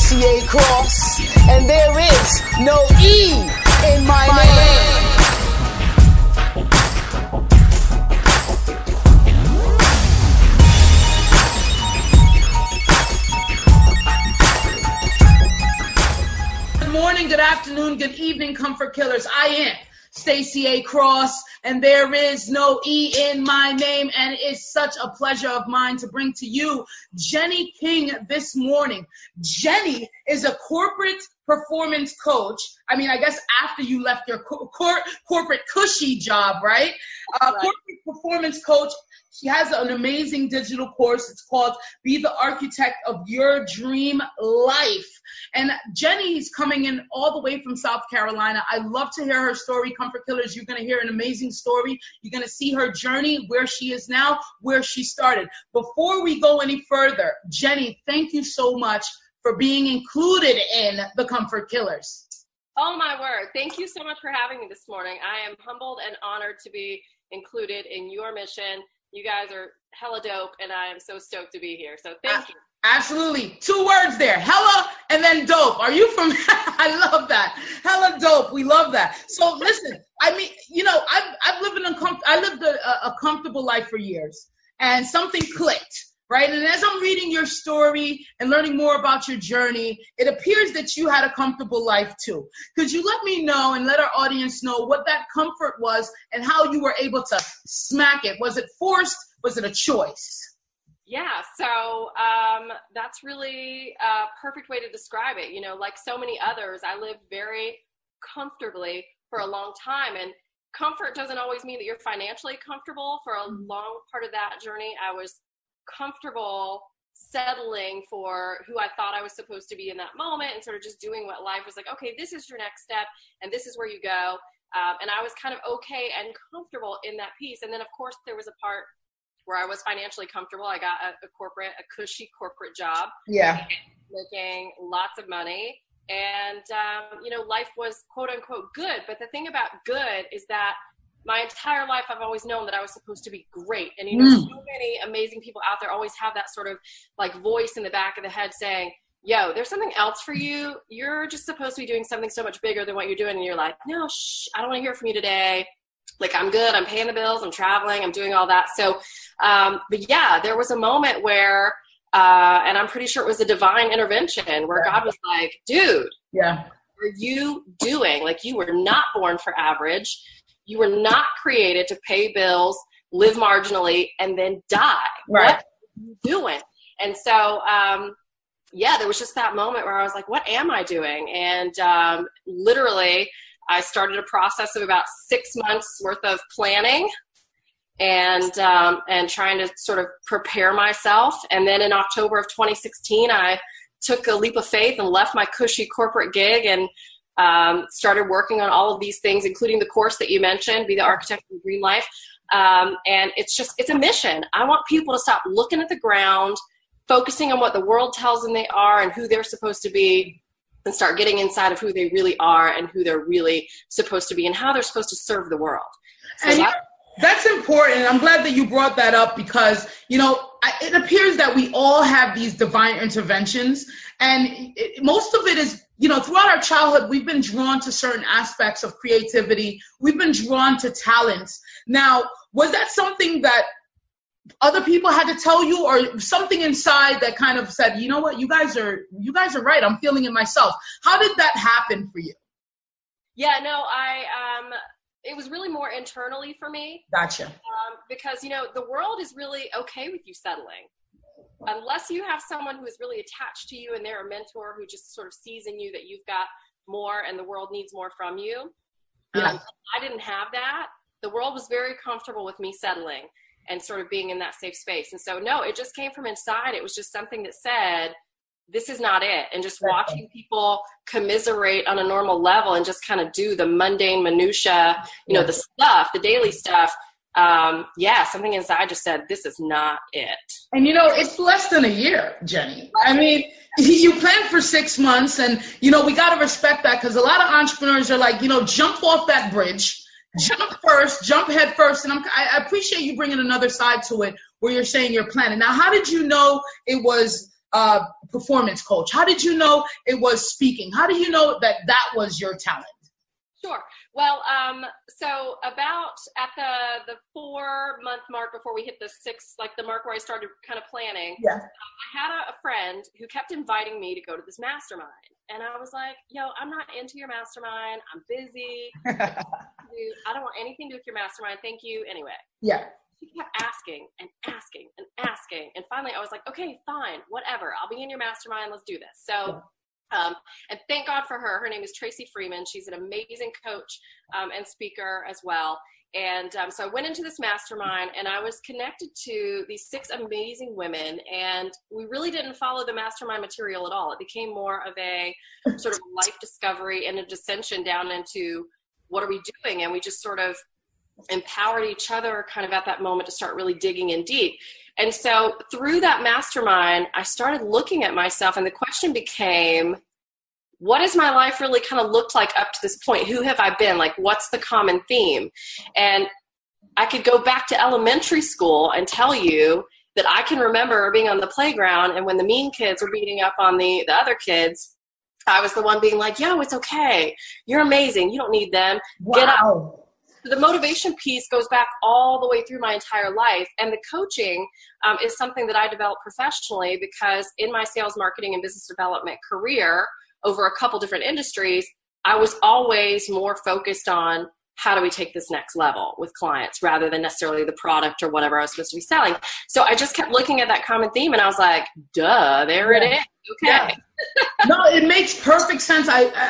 CA Cross, and there is no E in my name. Good morning, good afternoon, good evening, Comfort Killers. I am Stacey A. Cross, and there is no E in my name, and it's such a pleasure of mine to bring to you Jenny King this morning. Jenny is a corporate performance coach. I mean, I guess after you left your corporate cushy job, right? Corporate performance coach. She has an amazing digital course. It's called Be the Architect of Your Dream Life. And Jenny's coming in all the way from South Carolina. I love to hear her story. Comfort Killers, you're going to hear an amazing story. You're going to see her journey, where she is now, where she started. Before we go any further, Jenny, thank you so much for being included in the Comfort Killers. Oh, my word. Thank you so much for having me this morning. I am humbled and honored to be included in your mission. You guys are hella dope, and I am so stoked to be here. So thank you. Absolutely. 2 words there. Hella and then dope. Are you from? I love that. Hella dope. We love that. So listen, I mean, you know, I've lived a comfortable life for years, and something clicked, right? And as I'm reading your story and learning more about your journey, it appears that you had a comfortable life too. Could you let me know and let our audience know what that comfort was and how you were able to smack it? Was it forced? Was it a choice? Yeah, so that's really a perfect way to describe it. You know, like so many others, I lived very comfortably for a long time. And comfort doesn't always mean that you're financially comfortable. For a long part of that journey, I was comfortable settling for who I thought I was supposed to be in that moment and sort of just doing what life was like. Okay, this is your next step and this is where you go. And I was kind of okay and comfortable in that piece. And then, of course, there was a part where I was financially comfortable. I got a cushy corporate job. Yeah. Making lots of money. And, you know, life was quote unquote good. But the thing about good is that my entire life, I've always known that I was supposed to be great. And, you know, so many amazing people out there always have that sort of like voice in the back of the head saying, yo, there's something else for you. You're just supposed to be doing something so much bigger than what you're doing. And you're like, no, I don't want to hear from you today. Like, I'm good. I'm paying the bills. I'm traveling. I'm doing all that. So, but yeah, there was a moment where, and I'm pretty sure it was a divine intervention where God was like, dude, what are you doing? Like, you were not born for average. You were not created to pay bills, live marginally, and then die. Right. What are you doing? And so, yeah, there was just that moment where I was like, what am I doing? And literally, I started a process of about 6 months worth of planning and trying to sort of prepare myself. And then in October of 2016, I took a leap of faith and left my cushy corporate gig and started working on all of these things, including the course that you mentioned, Be the Architect of Your Dream Life. And it's a mission. I want people to stop looking at the ground, focusing on what the world tells them they are and who they're supposed to be, and start getting inside of who they really are and who they're really supposed to be and how they're supposed to serve the world. So that's important. I'm glad that you brought that up because, you know, it appears that we all have these divine interventions. And most of it is, you know, throughout our childhood, we've been drawn to certain aspects of creativity. We've been drawn to talents. Now, was that something that other people had to tell you, or something inside that kind of said, you know what, you guys are right. I'm feeling it myself. How did that happen for you? Yeah, no, it was really more internally for me. Gotcha. Because, you know, the world is really okay with you settling. Unless you have someone who is really attached to you and they're a mentor who just sort of sees in you that you've got more and the world needs more from you. Yeah. I didn't have that. The world was very comfortable with me settling and sort of being in that safe space. And so, no, it just came from inside. It was just something that said, this is not it. And just watching people commiserate on a normal level and just kind of do the mundane minutia, you know, the stuff, the daily stuff. Something inside just said, this is not it. And, you know, it's less than a year, Jenny. I mean, you planned for 6 months and, you know, we got to respect that because a lot of entrepreneurs are like, you know, jump off that bridge. Jump head first. And I appreciate you bringing another side to it where you're saying you're planning. Now, how did you know it was performance coach? How did you know it was speaking? How do you know that that was your talent? Sure. Well, so about at the 4-month mark before we hit the 6, like the mark where I started kind of planning, Yeah. I had a friend who kept inviting me to go to this mastermind. And I was like, yo, I'm not into your mastermind. I'm busy. I don't want anything to do with your mastermind. Thank you. Anyway. Yeah. She kept asking and asking and asking. And finally I was like, okay, fine, whatever. I'll be in your mastermind. Let's do this. So and thank God for her. Her name is Tracy Freeman. She's an amazing coach and speaker as well. And so I went into this mastermind and I was connected to these 6 amazing women, and we really didn't follow the mastermind material at all. It became more of a sort of life discovery and a dissension down into what are we doing? And we just sort of empowered each other kind of at that moment to start really digging in deep. And so through that mastermind, I started looking at myself, and the question became, what has my life really kind of looked like up to this point? Who have I been? Like, what's the common theme? And I could go back to elementary school and tell you that I can remember being on the playground, and when the mean kids were beating up on the other kids, I was the one being like, yo, it's okay. You're amazing. You don't need them. Wow. Get up. The motivation piece goes back all the way through my entire life. And the coaching is something that I developed professionally, because in my sales, marketing, and business development career over a couple different industries, I was always more focused on how do we take this next level with clients rather than necessarily the product or whatever I was supposed to be selling. So I just kept looking at that common theme and I was like, duh, there it is. Okay. Yeah. No, it makes perfect sense.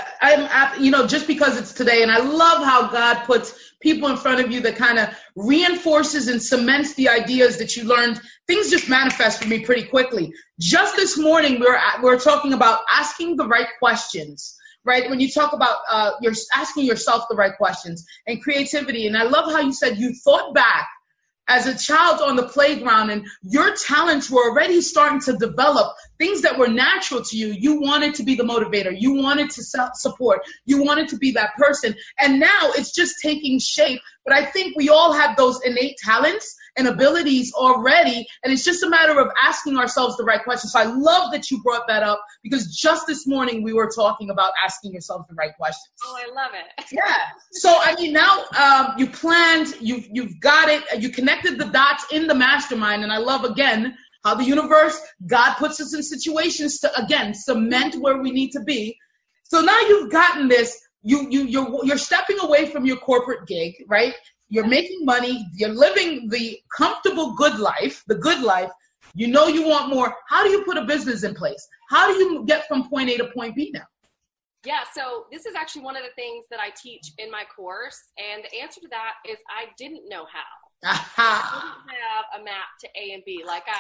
I'm just because it's today, and I love how God puts people in front of you that kind of reinforces and cements the ideas that you learned. Things just manifest for me pretty quickly. Just this morning, we're talking about asking the right questions, right? When you talk about you're asking yourself the right questions and creativity. And I love how you said you thought back as a child on the playground, and your talents were already starting to develop, things that were natural to you. You wanted to be the motivator. You wanted to support. You wanted to be that person. And now it's just taking shape. But I think we all have those innate talents and abilities already, and it's just a matter of asking ourselves the right questions. So I love that you brought that up, because just this morning we were talking about asking yourself the right questions. Oh, I love it. Yeah. So I mean, now you planned, you've got it, you connected the dots in the mastermind, and I love again how the universe, God puts us in situations to again cement where we need to be. So now you've gotten this. You're stepping away from your corporate gig, right? You're making money. You're living the comfortable good life, the good life. You know you want more. How do you put a business in place? How do you get from point A to point B now? Yeah, so this is actually one of the things that I teach in my course. And the answer to that is I didn't know how. I didn't have a map to A and B.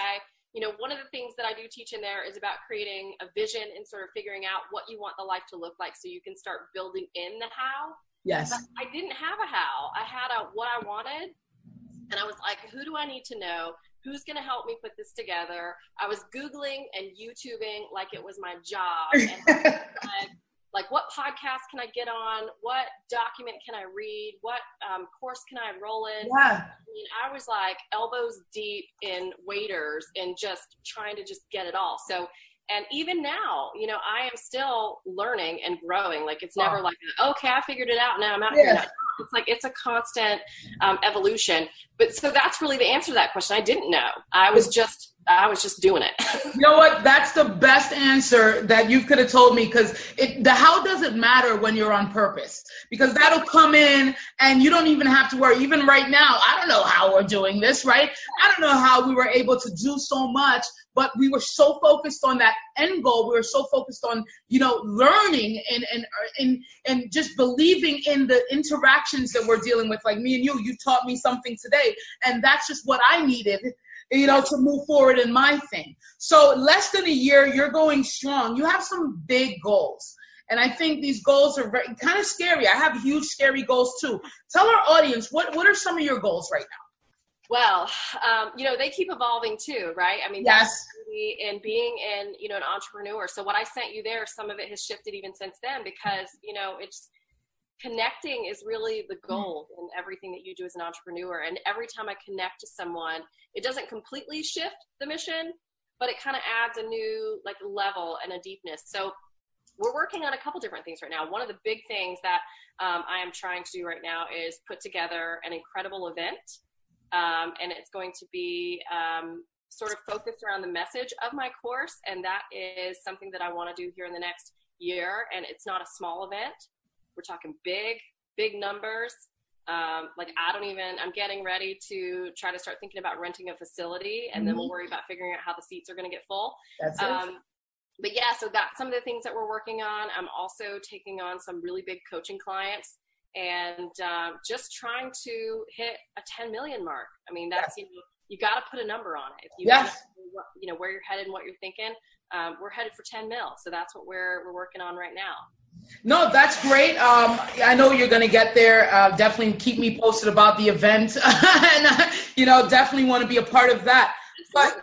One of the things that I do teach in there is about creating a vision and sort of figuring out what you want the life to look like so you can start building in the how. Yes. But I didn't have a how. I had what I wanted, and I was like, who do I need to know? Who's going to help me put this together? I was Googling and YouTubing like it was my job. And like, what podcast can I get on? What document can I read? What course can I enroll in? Yeah. I mean, I was like elbows deep in waiters and just trying to just get it all. So, and even now, I am still learning and growing. Like, it's never like, okay, I figured it out. Now I'm out here. It's like, it's a constant evolution. But so that's really the answer to that question. I didn't know. I was just doing it. You know what? That's the best answer that you could have told me, because the how doesn't matter when you're on purpose, because that'll come in and you don't even have to worry. Even right now, I don't know how we're doing this, right? I don't know how we were able to do so much, but we were so focused on that end goal. We were so focused on, learning and just believing in the interactions that we're dealing with. Like me and you taught me something today, and that's just what I needed, to move forward in my thing. So less than a year, you're going strong. You have some big goals. And I think these goals are kind of scary. I have huge, scary goals too. Tell our audience, what are some of your goals right now? Well, they keep evolving too, right? I mean, yes. And being an entrepreneur. So what I sent you there, some of it has shifted even since then, because, it's connecting is really the goal in everything that you do as an entrepreneur. And every time I connect to someone, it doesn't completely shift the mission, but it kind of adds a new like level and a deepness. So we're working on a couple different things right now. One of the big things that I am trying to do right now is put together an incredible event. And it's going to be sort of focused around the message of my course. And that is something that I want to do here in the next year. And it's not a small event. We're talking big numbers. I'm getting ready to try to start thinking about renting a facility, and then we'll worry about figuring out how the seats are going to get full. That's it. But yeah, so that's some of the things that we're working on. I'm also taking on some really big coaching clients and just trying to hit a 10 million mark. I mean, that's, you got to put a number on it. If you know where you're headed and what you're thinking, we're headed for 10 mil. So that's what we're working on right now. No, that's great. I know you're going to get there. Definitely keep me posted about the event. And, definitely want to be a part of that. But,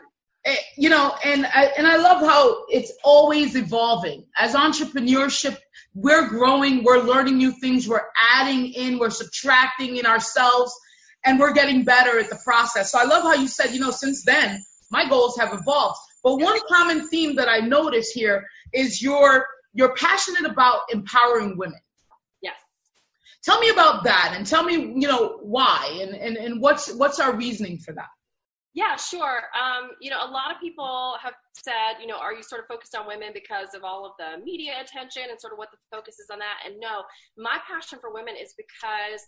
and I love how it's always evolving. As entrepreneurship, we're growing, we're learning new things, we're adding in, we're subtracting in ourselves, and we're getting better at the process. So I love how you said, since then, my goals have evolved. But one common theme that I notice here is you're passionate about empowering women. Yes. Tell me about that, and tell me, why, and what's our reasoning for that? Yeah, sure. A lot of people have said, are you sort of focused on women because of all of the media attention and sort of what the focus is on that? And no, my passion for women is because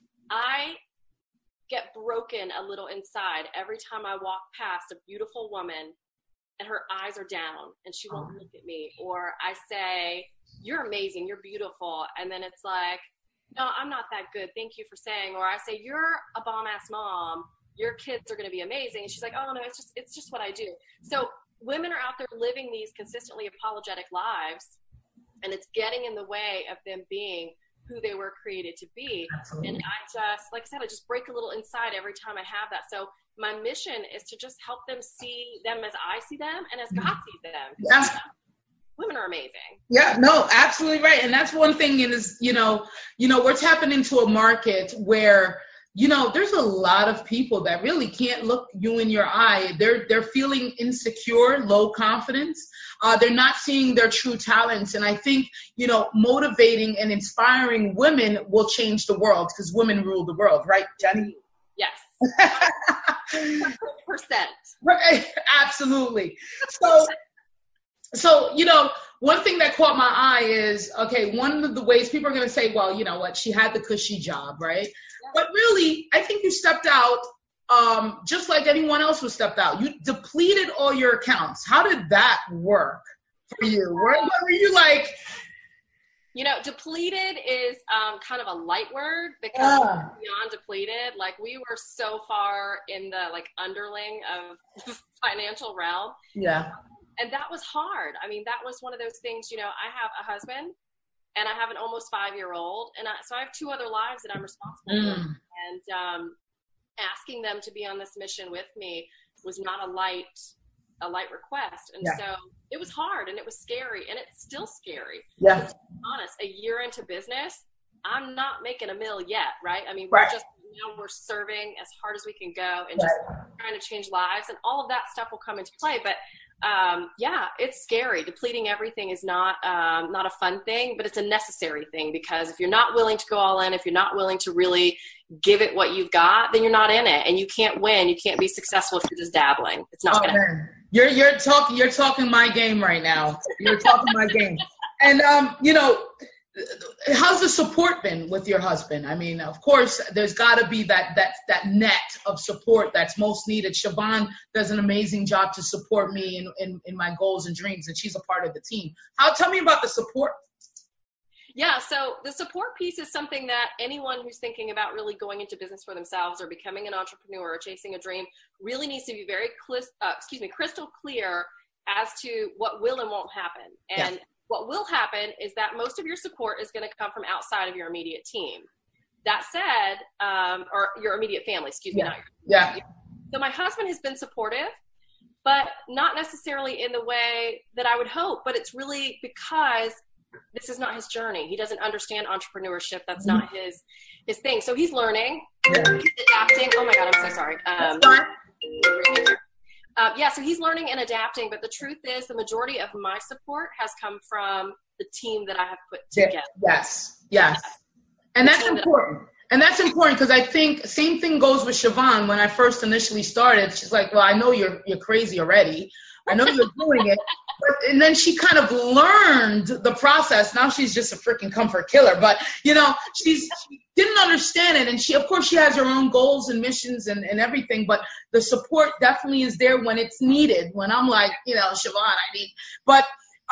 I get broken a little inside every time I walk past a beautiful woman and her eyes are down and she won't look at me. Or I say, you're amazing, you're beautiful. And then it's like, no, I'm not that good. Thank you for saying. Or I say, you're a bomb ass mom. Your kids are going to be amazing. And she's like, oh no, it's just what I do. So women are out there living these consistently apologetic lives, and it's getting in the way of them being who they were created to be. Absolutely. And like I said, I just break a little inside every time I have that. So my mission is to just help them see them as I see them and as God sees them. Yeah. Women are amazing. Yeah, no, absolutely right. And that's one thing is, we're tapping into a market where, there's a lot of people that really can't look you in your eye. They're feeling insecure, low confidence. They're not seeing their true talents. And I think, motivating and inspiring women will change the world, because women rule the world, right, Jenny? Yes. 100%. Right. Absolutely. So, one thing that caught my eye is, okay, one of the ways people are going to say, well, you know what, she had the cushy job, right? Yeah. But really, I think you stepped out just like anyone else was stepped out. You depleted all your accounts. How did that work for you? What were you like? Depleted is kind of a light word, because beyond depleted, like we were so far in the underling of the financial realm. Yeah. And that was hard. I mean, that was one of those things, I have a husband and I have an almost 5-year-old. And so I have 2 other lives that I'm responsible for. And asking them to be on this mission with me was not a light request. And so it was hard and it was scary, and it's still scary. Yeah. To be honest, a year into business, I'm not making $1 million yet, right? I mean, we're serving as hard as we can go and just trying to change lives, and all of that stuff will come into play. But it's scary. Depleting everything is not a fun thing, but it's a necessary thing, because if you're not willing to go all in, if you're not willing to really give it what you've got, then you're not in it, and you can't win. You can't be successful if you're just dabbling. It's not going to happen. You're talking my game right now. You're talking my game. And how's the support been with your husband? I mean, of course, there's got to be that net of support that's most needed. Siobhan does an amazing job to support me in my goals and dreams, and she's a part of the team. Tell me about the support. Yeah, so the support piece is something that anyone who's thinking about really going into business for themselves or becoming an entrepreneur or chasing a dream really needs to be very crystal clear as to what will and won't happen. And what will happen is that most of your support is going to come from outside of your immediate team. That said, or your immediate family, So my husband has been supportive, but not necessarily in the way that I would hope. But it's really because this is not his journey. He doesn't understand entrepreneurship. That's not his thing. So he's learning. He's adapting. Oh my God, I'm so sorry. Yeah, so he's learning and adapting, but the truth is the majority of my support has come from the team that I have put together. Yes. And that's important. And that's important because I think same thing goes with Siobhan. When I first initially started, she's like, well, I know you're crazy already. I know you're doing it. And then she kind of learned the process. Now she's just a freaking comfort killer. But, she didn't understand it. And of course, she has her own goals and missions and everything. But the support definitely is there when it's needed. When I'm like, Siobhan, I need. But,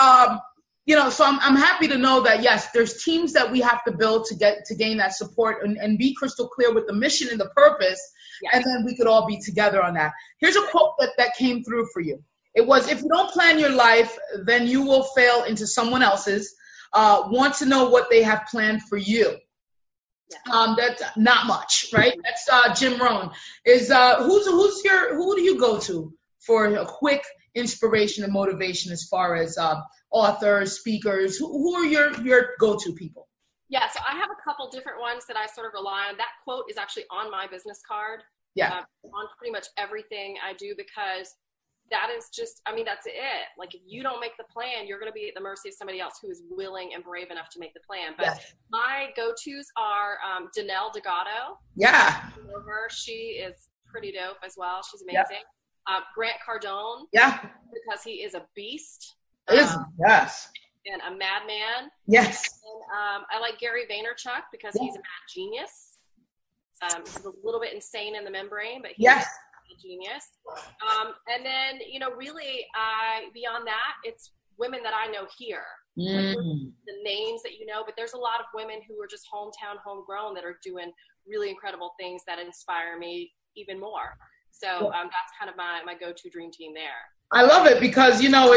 so I'm happy to know that, yes, there's teams that we have to build to gain that support and be crystal clear with the mission and the purpose. Yes. And then we could all be together on that. Here's a quote that came through for you. It was, if you don't plan your life, then you will fail into someone else's. Want to know what they have planned for you. Yeah. That's not much, right? That's Jim Rohn. Who do you go to for a quick inspiration and motivation as far as authors, speakers? Who are your go-to people? Yeah, so I have a couple different ones that I sort of rely on. That quote is actually on my business card. Yeah. On pretty much everything I do, because that is just, that's it. Like, if you don't make the plan, you're going to be at the mercy of somebody else who is willing and brave enough to make the plan. But my go-tos are Danelle Delgado. Yeah. She is pretty dope as well. She's amazing. Yeah. Grant Cardone. Yeah. Because he is a beast. Yes. And a madman. Yes. And I like Gary Vaynerchuk because he's a mad genius. He's a little bit insane in the membrane, but he's a genius. And then, really, beyond that, it's women that I know here. Like, the names that but there's a lot of women who are just hometown, homegrown that are doing really incredible things that inspire me even more. So that's kind of my go-to dream team there. I love it because,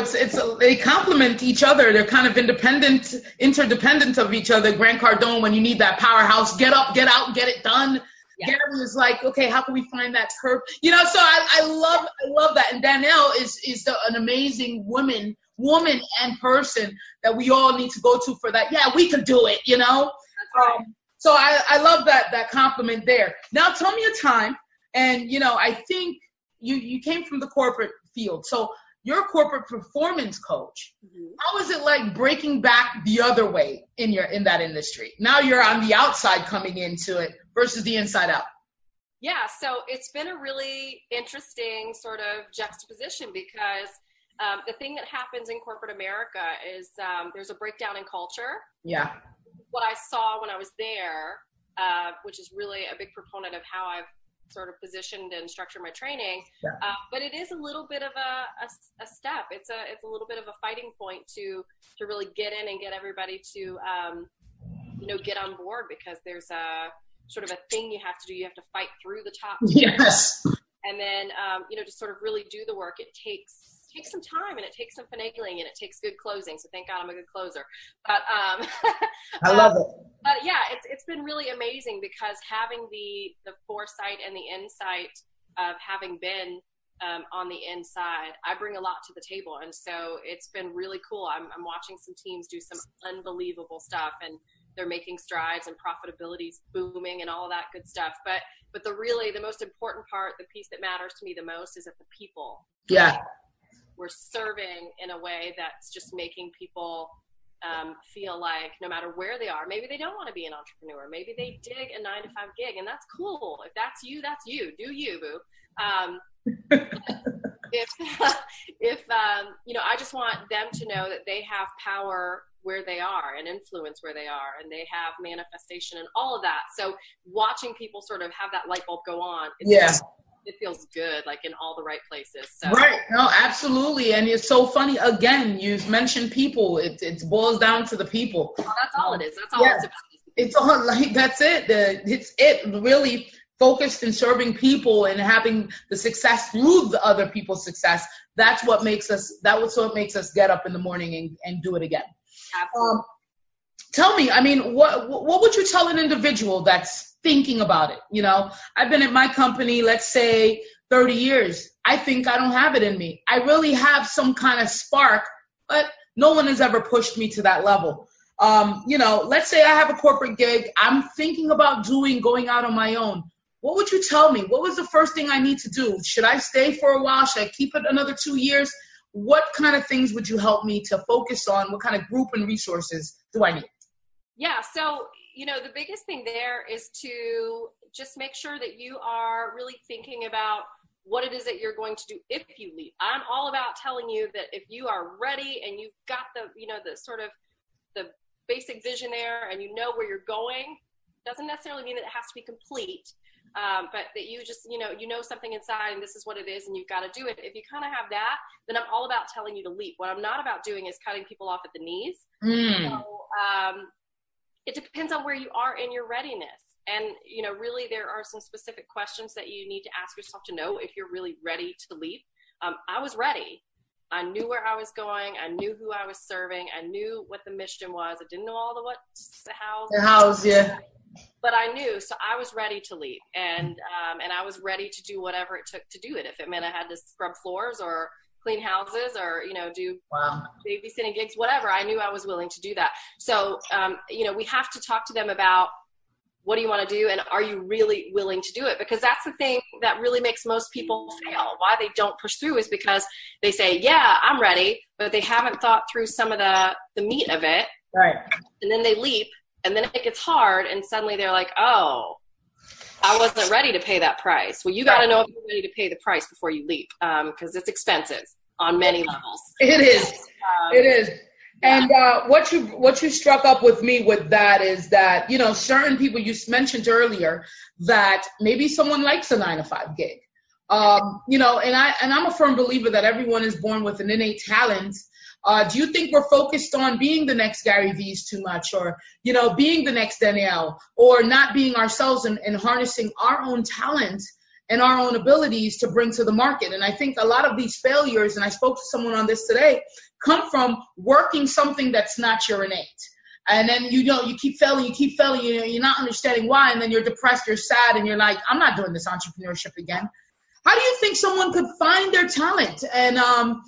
they complement each other. They're kind of interdependent of each other. Grant Cardone, when you need that powerhouse, get up, get out, get it done. Yeah. Gary is like, okay, how can we find that curve? So I love that. And Danelle is an amazing woman and person that we all need to go to for that. Yeah, we can do it, That's right. So I love that compliment there. Now tell me a time, and, I think you came from the corporate field. So you're a corporate performance coach. Mm-hmm. How is it like breaking back the other way in that industry? Now you're on the outside coming into it versus the inside out. Yeah, so it's been a really interesting sort of juxtaposition because the thing that happens in corporate America is there's a breakdown in culture. Yeah. What I saw when I was there, which is really a big proponent of how I've sort of positioned and structured my training, but it is a little bit of a step. It's a little bit of a fighting point to really get in and get everybody to get on board, because there's a sort of a thing you have to do. You have to fight through the top. Yes. And then to sort of really do the work, it takes some time, and it takes some finagling, and it takes good closing. So thank God I'm a good closer. But I love it. But yeah, it's been really amazing because having the foresight and the insight of having been on the inside, I bring a lot to the table, and so it's been really cool. I'm watching some teams do some unbelievable stuff, and they're making strides, and profitability's booming, and all of that good stuff. But the most important part, the piece that matters to me the most, is that the people. Yeah. We're serving in a way that's just making people feel like no matter where they are, maybe they don't want to be an entrepreneur. Maybe they dig a 9-to-5 gig, and that's cool. If that's you, that's you. Do you, boo. If I just want them to know that they have power where they are and influence where they are, and they have manifestation and all of that. So watching people sort of have that light bulb go on. It feels good, like in all the right places. So. Right. No, absolutely. And it's so funny. Again, you've mentioned people. It boils down to the people. Well, that's all it is. That's all it's about. It's all like, that's it. It's really focused in serving people and having the success through the other people's success. That's what makes us get up in the morning and do it again. Absolutely. Tell me, what would you tell an individual that's thinking about it? I've been at my company, let's say 30 years. I think I don't have it in me. I really have some kind of spark, but no one has ever pushed me to that level. Let's say I have a corporate gig. I'm thinking about going out on my own. what would you tell me? What was the first thing I need to do? Should I stay for a while? Should I keep it another 2 years? What kind of things would you help me to focus on? What kind of group and resources do I need? Yeah, so, the biggest thing there is to just make sure that you are really thinking about what it is that you're going to do if you leave. I'm all about telling you that if you are ready and you've got the, the sort of the basic vision there and you know where you're going, doesn't necessarily mean that it has to be complete, but that you just, you know something inside and this is what it is and you've got to do it. If you kind of have that, then I'm all about telling you to leap. What I'm not about doing is cutting people off at the knees. So it depends on where you are in your readiness. And, really there are some specific questions that you need to ask yourself to know if you're really ready to leap. I was ready. I knew where I was going. I knew who I was serving. I knew what the mission was. I didn't know all the hows. The hows, yeah. But I knew, so I was ready to leap. And I was ready to do whatever it took to do it. If it meant I had to scrub floors or clean houses or, do babysitting gigs, whatever, I knew I was willing to do that. So, we have to talk to them about, what do you want to do? And are you really willing to do it? Because that's the thing that really makes most people fail. Why they don't push through is because they say, yeah, I'm ready, but they haven't thought through some of the meat of it. Right. And then they leap and then it gets hard and suddenly they're like, oh, I wasn't ready to pay that price. Well, you got to know if you're ready to pay the price before you leap, because it's expensive on many levels. It is. It is. And what you struck up with me with that is that, certain people, you mentioned earlier that maybe someone likes a 9-to-5 gig, and I'm a firm believer that everyone is born with an innate talent. Do you think we're focused on being the next Gary V's too much, or, being the next Danielle, or not being ourselves and harnessing our own talent and our own abilities to bring to the market? And I think a lot of these failures, and I spoke to someone on this today, come from working something that's not your innate. And then, you keep failing, you're not understanding why, and then you're depressed, you're sad, and you're like, I'm not doing this entrepreneurship again. How do you think someone could find their talent? And,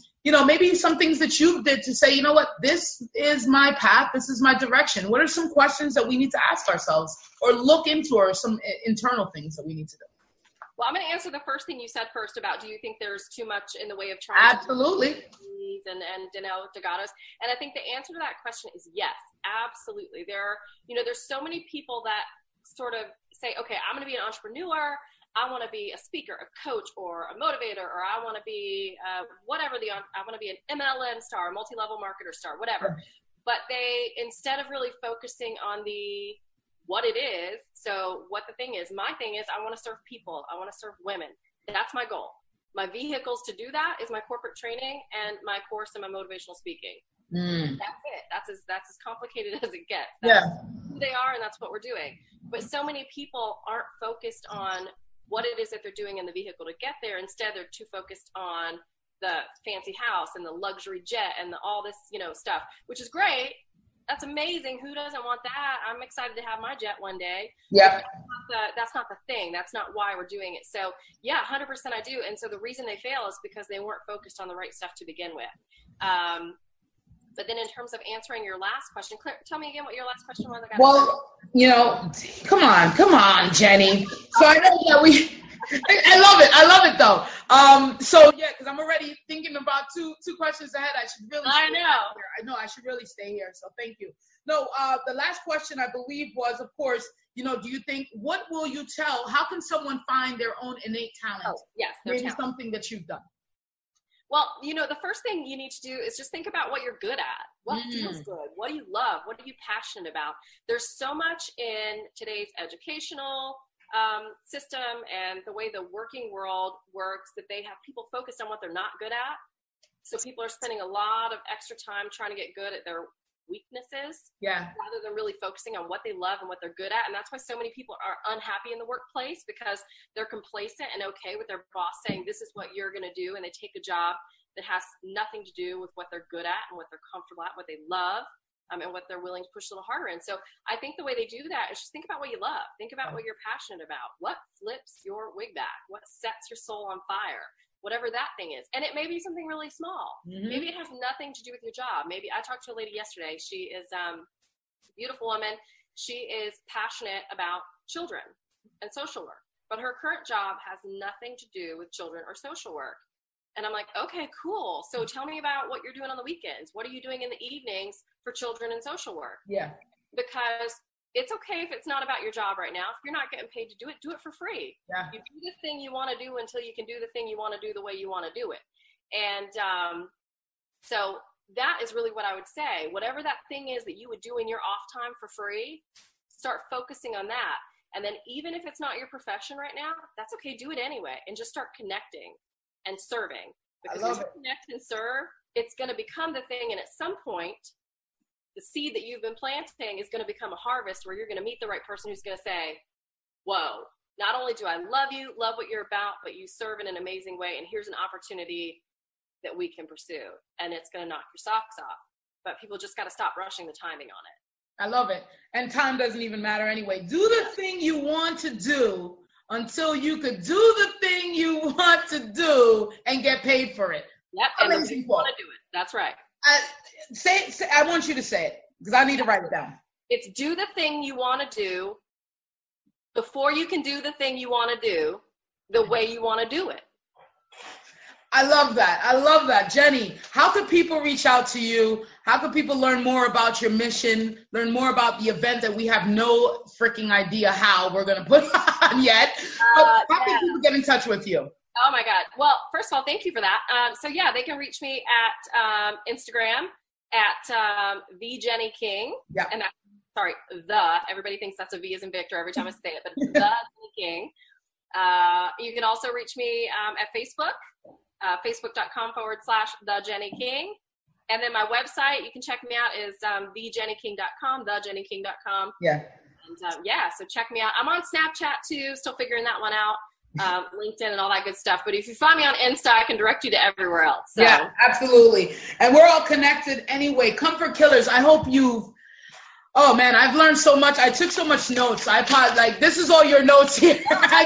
maybe some things that you did to say, this is my path, this is my direction. What are some questions that we need to ask ourselves or look into, or some internal things that we need to do? Well, I'm going to answer the first thing you said first about, do you think there's too much in the way of trying Absolutely. to and Danielle Delgado's? And I think the answer to that question is yes, absolutely. There's so many people that sort of say, okay, I'm going to be an entrepreneur. I want to be a speaker, a coach, or a motivator, or I want to be I want to be an MLM star, a multi-level marketer star, whatever. But they, instead of really focusing on what it is, so what the thing is, my thing is, I want to serve people. I want to serve women. That's my goal. My vehicles to do that is my corporate training and my course and my motivational speaking. That's it. That's as complicated as it gets. That's who they are, and that's what we're doing. But so many people aren't focused on what it is that they're doing in the vehicle to get there. Instead, they're too focused on the fancy house and the luxury jet and all this, stuff, which is great. That's amazing. Who doesn't want that? I'm excited to have my jet one day. Yeah. That's not the thing. That's not why we're doing it. So yeah, 100% I do. And so the reason they fail is because they weren't focused on the right stuff to begin with. But then in terms of answering your last question, Claire, tell me again what your last question was. Come on, Jenny. So I know that I love it though. Because I'm already thinking about two questions ahead. I should really stay here. So thank you. No, the last question I believe was, of course, do you think, what will you tell? How can someone find their own innate talent? Oh, yes. Maybe something that you've done. Well, the first thing you need to do is just think about what you're good at. What feels good? What do you love? What are you passionate about? There's so much in today's educational system and the way the working world works that they have people focused on what they're not good at. So people are spending a lot of extra time trying to get good at their weaknesses rather than really focusing on what they love and what they're good at. And that's why so many people are unhappy in the workplace, because they're complacent and okay with their boss saying, this is what you're going to do. And they take a job that has nothing to do with what they're good at and what they're comfortable at, what they love. And what they're willing to push a little harder in. So I think the way they do that is just think about what you love. Think about what you're passionate about. What flips your wig back? What sets your soul on fire? Whatever that thing is. And it may be something really small. Maybe it has nothing to do with your job. Maybe I talked to a lady yesterday. She is a beautiful woman. She is passionate about children and social work. but her current job has nothing to do with children or social work. And I'm like, okay, cool. So tell me about what you're doing on the weekends. What are you doing in the evenings for children and social work? Yeah. Because it's okay if it's not about your job right now. If you're not getting paid to do it for free. Yeah. You do the thing you want to do until you can do the thing you want to do the way you want to do it. And so that is really what I would say. Whatever that thing is that you would do in your off time for free, start focusing on that. And then even if it's not your profession right now, that's okay. Do it anyway and just start connecting and serving. Because when you connect and serve, it's going to become the thing. And at some point, the seed that you've been planting is going to become a harvest where you're going to meet the right person who's going to say, whoa, not only do I love you, love what you're about, but you serve in an amazing way. And here's an opportunity that we can pursue. And it's going to knock your socks off. But people just got to stop rushing the timing on it. I love it. And time doesn't even matter anyway. Do the thing you want to do until you could do the thing you want to do and get paid for it. Yep. And you want to do it. That's right. I want you to say it because I need to write it down. It's do the thing you want to do before you can do the thing you want to do the way you want to do it. I love that. I love that. Jenny, how can people reach out to you? How can people learn more about your mission, learn more about the event that we have no freaking idea how we're going to put on yet? How can people get in touch with you? Oh my God. Well, first of all, thank you for that. So yeah, they can reach me at Instagram at the Jenny King. Yeah. And everybody thinks that's a V as in Victor every time I say it, but it's the Jenny King. You can also reach me at Facebook, facebook.com/the Jenny King. And then my website, you can check me out, is thejennyking.com, thejennyking.com. Yeah. And so check me out. I'm on Snapchat too, still figuring that one out. LinkedIn and all that good stuff. But if you find me on Insta, I can direct you to everywhere else. So. Yeah, absolutely. And we're all connected anyway. Comfort Killers, I hope oh man, I've learned so much. I took so much notes. This is all your notes here.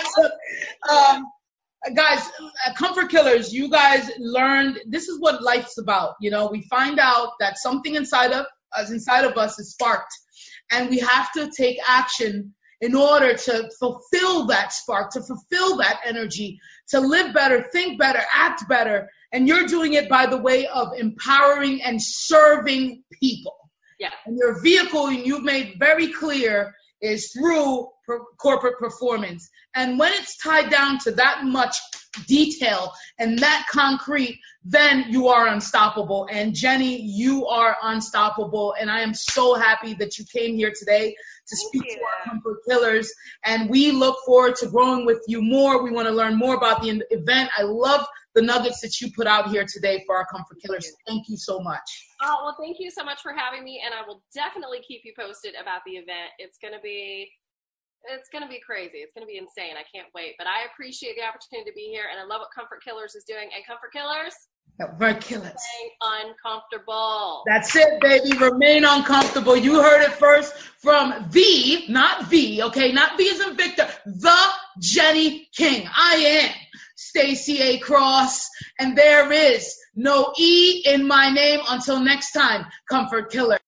Guys, Comfort Killers, you guys learned, this is what life's about. You know, we find out that something inside of us is sparked, and we have to take action in order to fulfill that spark, to fulfill that energy, to live better, think better, act better. And you're doing it by the way of empowering and serving people. Yeah. And your vehicle, and you've made very clear, is through corporate performance. And when it's tied down to that much detail and that concrete, then you are unstoppable. And Jenny, you are unstoppable. And I am so happy that you came here today to speak to our Comfort Killers. And we look forward to growing with you more. We want to learn more about the event. I love the nuggets that you put out here today for our Comfort Killers. Thank you so much. Oh, well, thank you so much for having me. And I will definitely keep you posted about the event. It's going to be crazy. It's going to be insane. I can't wait. But I appreciate the opportunity to be here. And I love what Comfort Killers is doing. And Comfort Killers, staying uncomfortable. That's it, baby. Remain uncomfortable. You heard it first from not V, okay? Not V as in Victor, the Jenny King. I am Stacey A. Cross, and there is no E in my name. Until next time, Comfort Killer.